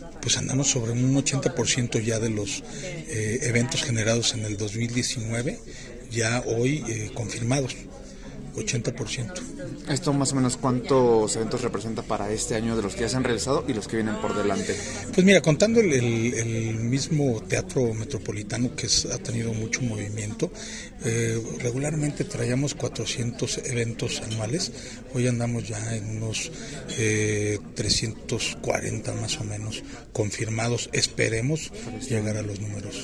Pues andamos sobre un 80% ya de los eventos generados en el 2019, ya hoy confirmados. 80%. ¿Esto más o menos cuántos eventos representa para este año de los que ya se han realizado y los que vienen por delante? Pues mira, contando el mismo Teatro Metropolitano que ha tenido mucho movimiento, regularmente traíamos 400 eventos anuales, hoy andamos ya en unos 340 más o menos confirmados, esperemos llegar a los números.